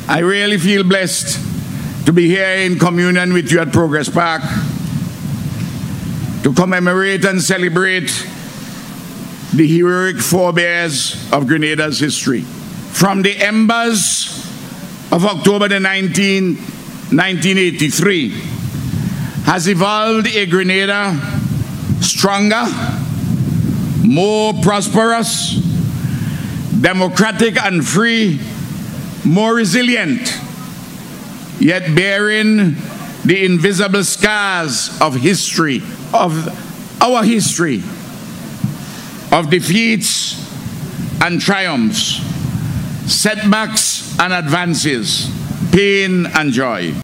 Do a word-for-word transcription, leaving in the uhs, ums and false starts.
I really feel blessed to be here in communion with you at Progress Park to commemorate and celebrate the heroic forebears of Grenada's history. From the embers of October the nineteenth, nineteen eighty-three, has evolved a Grenada stronger, more prosperous, democratic and free, more resilient, yet bearing the invisible scars of history, of our history, of defeats and triumphs, setbacks and advances, pain and joy.